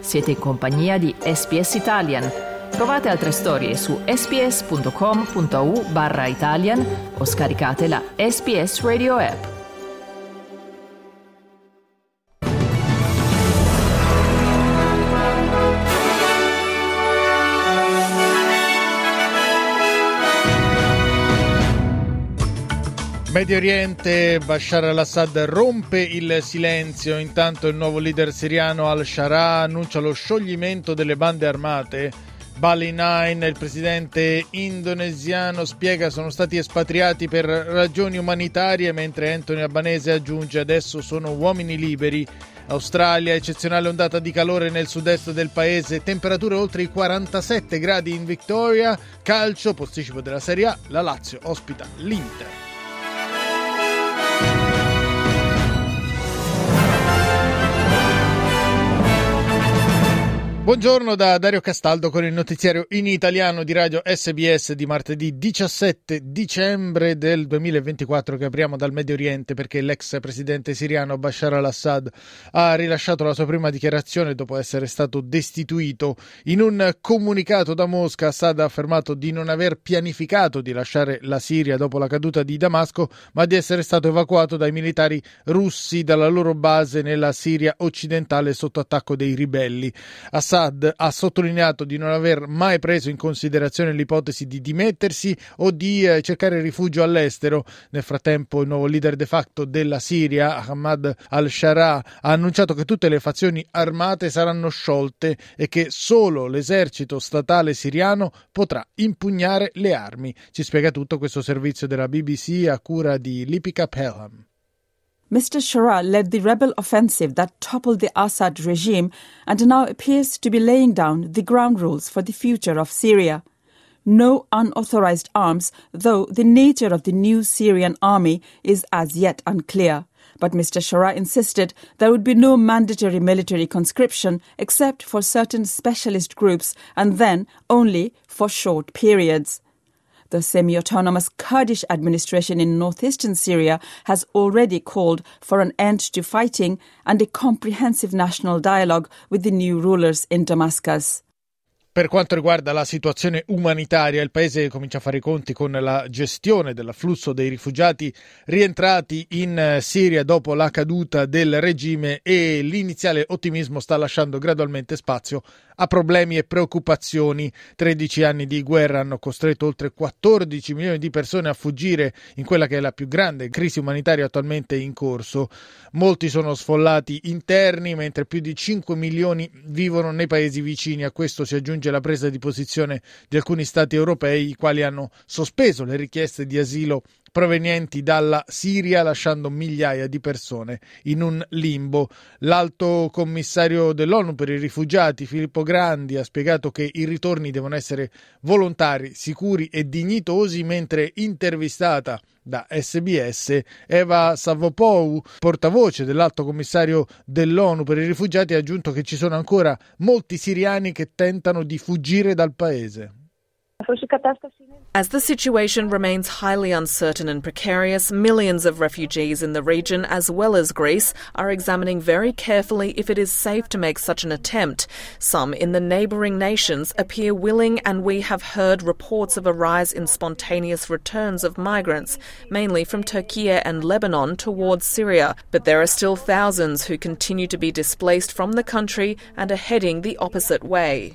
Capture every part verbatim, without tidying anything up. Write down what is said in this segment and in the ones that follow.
Siete in compagnia di S B S Italian. Trovate altre storie su sbs.com.au barra Italian o scaricate la S B S Radio app. Medio Oriente, Bashar al-Assad rompe il silenzio, intanto il nuovo leader siriano al-Shara annuncia lo scioglimento delle bande armate. Bali Nine, il presidente indonesiano, spiega sono stati espatriati per ragioni umanitarie, mentre Anthony Albanese aggiunge adesso sono uomini liberi. Australia, eccezionale ondata di calore nel sud-est del paese, temperature oltre i quarantasette gradi in Victoria. Calcio, posticipo della Serie A, la Lazio ospita l'Inter. Buongiorno da Dario Castaldo con il notiziario in italiano di Radio S B S di martedì diciassette dicembre del duemilaventiquattro, che apriamo dal Medio Oriente perché l'ex presidente siriano Bashar al-Assad ha rilasciato la sua prima dichiarazione dopo essere stato destituito. In un comunicato da Mosca, Assad ha affermato di non aver pianificato di lasciare la Siria dopo la caduta di Damasco, ma di essere stato evacuato dai militari russi dalla loro base nella Siria occidentale sotto attacco dei ribelli. Assad ha sottolineato di non aver mai preso in considerazione l'ipotesi di dimettersi o di eh, cercare rifugio all'estero. Nel frattempo il nuovo leader de facto della Siria, Ahmad al-Shara, ha annunciato che tutte le fazioni armate saranno sciolte e che solo l'esercito statale siriano potrà impugnare le armi. Ci spiega tutto questo servizio della B B C a cura di Lipika Pelham. Mister Shara led the rebel offensive that toppled the Assad regime and now appears to be laying down the ground rules for the future of Syria. No unauthorized arms, though the nature of the new Syrian army is as yet unclear. But Mister Shara insisted there would be no mandatory military conscription except for certain specialist groups and then only for short periods. The semi-autonomous Kurdish administration in northeastern Syria has already called for an end to fighting and a comprehensive national dialogue with the new rulers in Damascus. Per quanto riguarda la situazione umanitaria, il paese comincia a fare i conti con la gestione dell'afflusso dei rifugiati rientrati in Siria dopo la caduta del regime e l'iniziale ottimismo sta lasciando gradualmente spazio a problemi e preoccupazioni. tredici anni di guerra hanno costretto oltre quattordici milioni di persone a fuggire in quella che è la più grande crisi umanitaria attualmente in corso. Molti sono sfollati interni, mentre più di cinque milioni vivono nei paesi vicini. A questo si aggiunge la presa di posizione di alcuni stati europei, i quali hanno sospeso le richieste di asilo provenienti dalla Siria, lasciando migliaia di persone in un limbo. L'alto commissario dell'ONU per i rifugiati, Filippo Grandi, ha spiegato che i ritorni devono essere volontari, sicuri e dignitosi, mentre intervistata da S B S, Eva Savopou, portavoce dell'alto commissario dell'ONU per i rifugiati, ha aggiunto che ci sono ancora molti siriani che tentano di fuggire dal paese. As the situation remains highly uncertain and precarious, millions of refugees in the region, as well as Greece, are examining very carefully if it is safe to make such an attempt. Some in the neighbouring nations appear willing, and we have heard reports of a rise in spontaneous returns of migrants, mainly from Turkey and Lebanon towards Syria. But there are still thousands who continue to be displaced from the country and are heading the opposite way.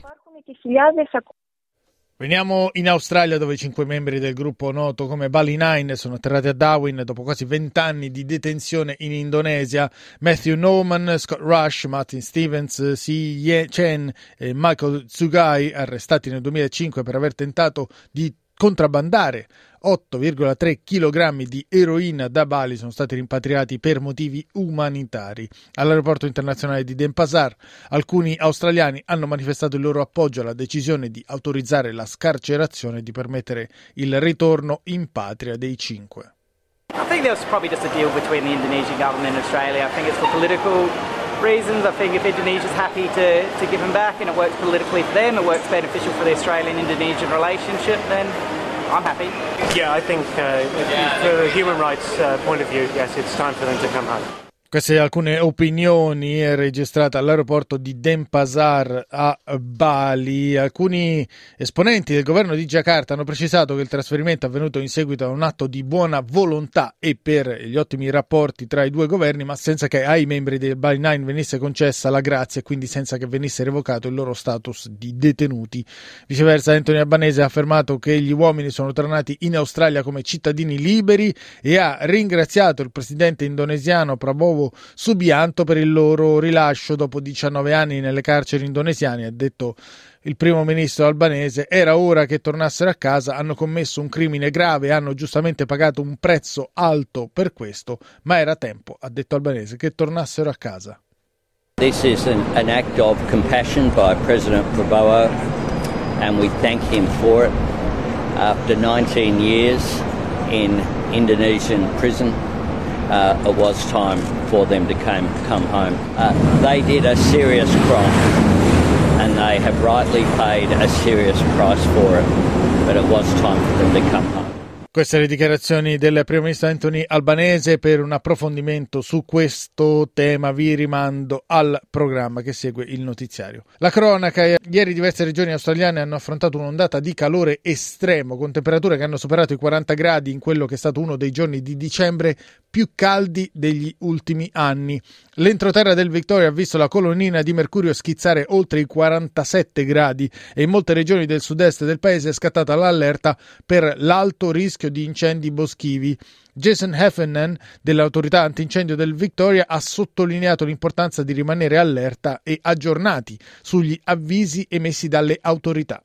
Veniamo in Australia, dove cinque membri del gruppo noto come Bali Nine sono atterrati a Darwin dopo quasi vent'anni di detenzione in Indonesia. Matthew Norman, Scott Rush, Martin Stevens, Si Ye Chen e Michael Tsugai, arrestati nel duemilacinque per aver tentato di contrabbandare otto virgola tre chilogrammi di eroina da Bali, sono stati rimpatriati per motivi umanitari. All'aeroporto internazionale di Denpasar alcuni australiani hanno manifestato il loro appoggio alla decisione di autorizzare la scarcerazione e di permettere il ritorno in patria dei cinque. I think that was probably just a deal between the Indonesian government and Australia. I think it's for political reasons. I think if Indonesia's happy to, to give them back and it works politically for them, it works beneficial for the Australian-Indonesian relationship, then I'm happy. Yeah, I think uh, for the human rights uh, point of view, yes, it's time for them to come home. Queste alcune opinioni registrate all'aeroporto di Denpasar a Bali. Alcuni esponenti del governo di Giacarta hanno precisato che il trasferimento è avvenuto in seguito a un atto di buona volontà e per gli ottimi rapporti tra i due governi, ma senza che ai membri del Bali Nine venisse concessa la grazia e quindi senza che venisse revocato il loro status di detenuti. Viceversa, Anthony Albanese ha affermato che gli uomini sono tornati in Australia come cittadini liberi e ha ringraziato il presidente indonesiano Prabowo Subianto per il loro rilascio dopo diciannove anni nelle carceri indonesiane. Ha detto il primo ministro albanese: era ora che tornassero a casa, hanno commesso un crimine grave e hanno giustamente pagato un prezzo alto per questo, ma era tempo, ha detto Albanese, che tornassero a casa. This is an, an act of compassion by President Prabowo and we thank him for it. After nineteen years in Indonesian prison, Uh, it was time for them to come, come home. Uh, they did a serious crime and they have rightly paid a serious price for it, but it was time for them to come home. Queste le dichiarazioni del primo ministro Anthony Albanese. Per un approfondimento su questo tema vi rimando al programma che segue il notiziario. La cronaca: ieri diverse regioni australiane hanno affrontato un'ondata di calore estremo con temperature che hanno superato i quaranta gradi in quello che è stato uno dei giorni di dicembre più caldi degli ultimi anni. L'entroterra del Victoria ha visto la colonnina di mercurio schizzare oltre i quarantasette gradi e in molte regioni del sud-est del paese è scattata l'allerta per l'alto rischio di incendi boschivi. Jason Heffernan dell'autorità antincendio del Victoria ha sottolineato l'importanza di rimanere allerta e aggiornati sugli avvisi emessi dalle autorità.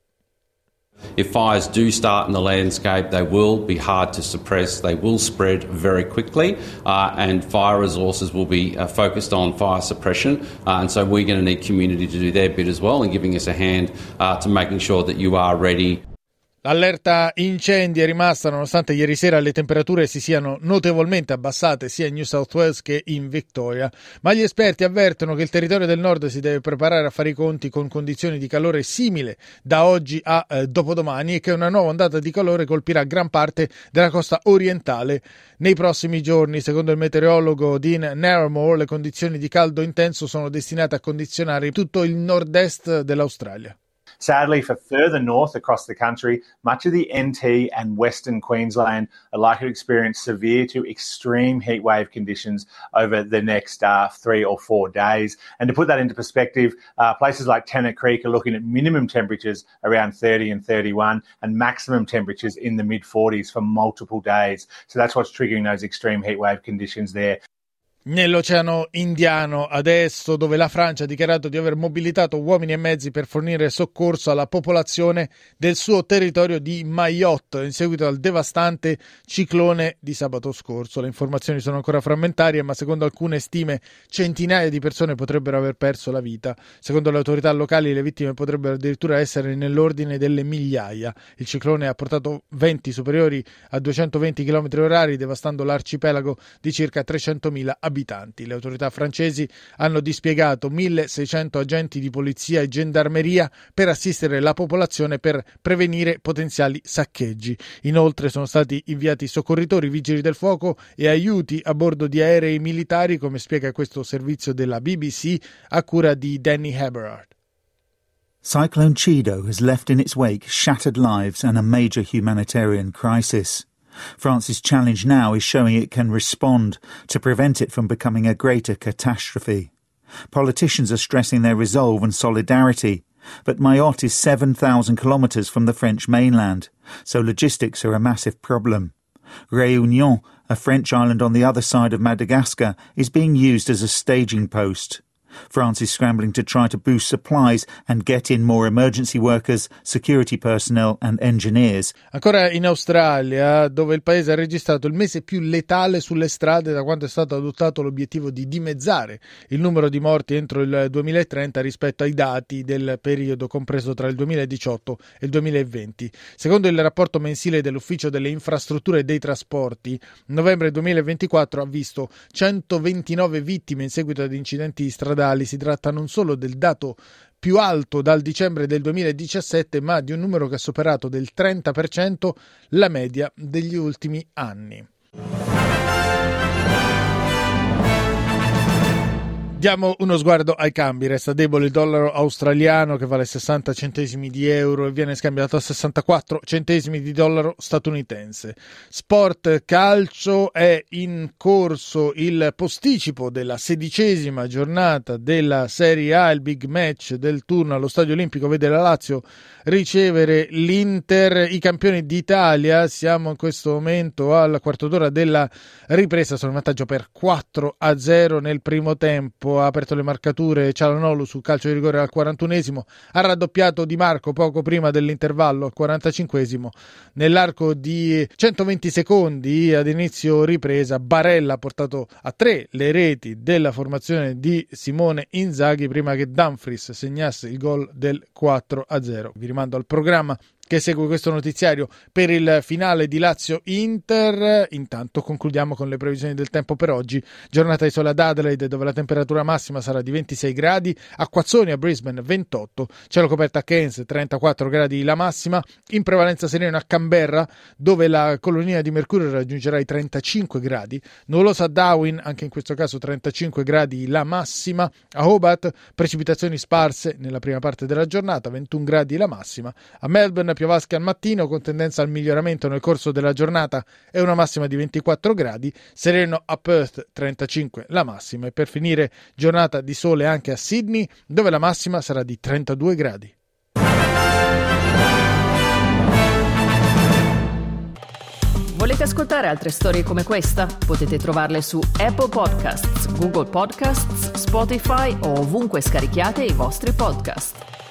If fires do start in the landscape, they will be hard to suppress. They will spread very quickly, uh, and fire resources will be uh, focused on fire suppression. Uh, and so we're going to need community to do their bit as well in giving us a hand uh, to making sure that you are ready. L'allerta incendi è rimasta nonostante ieri sera le temperature si siano notevolmente abbassate sia in New South Wales che in Victoria, ma gli esperti avvertono che il territorio del nord si deve preparare a fare i conti con condizioni di calore simile da oggi a eh, dopodomani e che una nuova ondata di calore colpirà gran parte della costa orientale nei prossimi giorni. Secondo il meteorologo Dean Narramore, le condizioni di caldo intenso sono destinate a condizionare tutto il nord-est dell'Australia. Sadly, for further north across the country, much of the N T and Western Queensland are likely to experience severe to extreme heatwave conditions over the next uh, three or four days. And to put that into perspective, uh, places like Tennant Creek are looking at minimum temperatures around thirty and thirty-one and maximum temperatures in the mid forties for multiple days. So that's what's triggering those extreme heatwave conditions there. Nell'Oceano Indiano adesso, dove la Francia ha dichiarato di aver mobilitato uomini e mezzi per fornire soccorso alla popolazione del suo territorio di Mayotte in seguito al devastante ciclone di sabato scorso. Le informazioni sono ancora frammentarie, ma secondo alcune stime centinaia di persone potrebbero aver perso la vita. Secondo le autorità locali le vittime potrebbero addirittura essere nell'ordine delle migliaia. Il ciclone ha portato venti superiori a duecentoventi chilometri orari, devastando l'arcipelago di circa trecentomila abitanti. Le autorità francesi hanno dispiegato milleseicento agenti di polizia e gendarmeria per assistere la popolazione per prevenire potenziali saccheggi. Inoltre sono stati inviati soccorritori, vigili del fuoco e aiuti a bordo di aerei militari, come spiega questo servizio della B B C a cura di Danny Heberard. Cyclone Chido has left in its wake shattered lives and a major humanitarian crisis. France's challenge now is showing it can respond to prevent it from becoming a greater catastrophe. Politicians are stressing their resolve and solidarity, but Mayotte is seven thousand kilometres from the French mainland, so logistics are a massive problem. Réunion, a French island on the other side of Madagascar, is being used as a staging post. France is scrambling to try to boost supplies and get in more emergency workers, security personnel and engineers. Ancora in Australia, dove il paese ha registrato il mese più letale sulle strade da quando è stato adottato l'obiettivo di dimezzare il numero di morti entro il duemilatrenta rispetto ai dati del periodo compreso tra il duemiladiciotto e il duemilaventi. Secondo il rapporto mensile dell'Ufficio delle Infrastrutture e dei Trasporti, novembre duemilaventiquattro ha visto centoventinove vittime in seguito ad incidenti stradali. Si tratta non solo del dato più alto dal dicembre del duemiladiciassette, ma di un numero che ha superato del trenta per cento la media degli ultimi anni. Diamo uno sguardo ai cambi. Resta debole il dollaro australiano che vale sessanta centesimi di euro e viene scambiato a sessantaquattro centesimi di dollaro statunitense. Sport calcio, è in corso il posticipo della sedicesima giornata della Serie A. Il big match del turno allo Stadio Olimpico vede la Lazio ricevere l'Inter. I campioni d'Italia, siamo in questo momento al quarto d'ora della ripresa, sono in vantaggio per quattro a zero nel primo tempo. Ha aperto le marcature Cialanoglu sul calcio di rigore al quarantunesimo, ha raddoppiato Di Marco poco prima dell'intervallo al quarantacinquesimo. Nell'arco di centoventi secondi ad inizio ripresa Barella ha portato a tre le reti della formazione di Simone Inzaghi prima che Dumfries segnasse il gol del quattro a zero. Vi rimando al programma che segue questo notiziario per il finale di Lazio-Inter. Intanto concludiamo con le previsioni del tempo per oggi. Giornata di sole ad Adelaide, dove la temperatura massima sarà di ventisei gradi, acquazzoni a Brisbane ventotto, cielo coperto a Cairns trentaquattro gradi la massima, in prevalenza sereno a Canberra, dove la colonia di mercurio raggiungerà i trentacinque gradi, nuvolosa a Darwin, anche in questo caso trentacinque gradi la massima, a Hobart precipitazioni sparse nella prima parte della giornata, ventuno gradi la massima, a Melbourne piovasche al mattino con tendenza al miglioramento nel corso della giornata e una massima di ventiquattro gradi, sereno a Perth trentacinque la massima, e per finire giornata di sole anche a Sydney, dove la massima sarà di trentadue gradi. Volete ascoltare altre storie come questa? Potete trovarle su Apple Podcasts, Google Podcasts, Spotify o ovunque scarichiate i vostri podcast.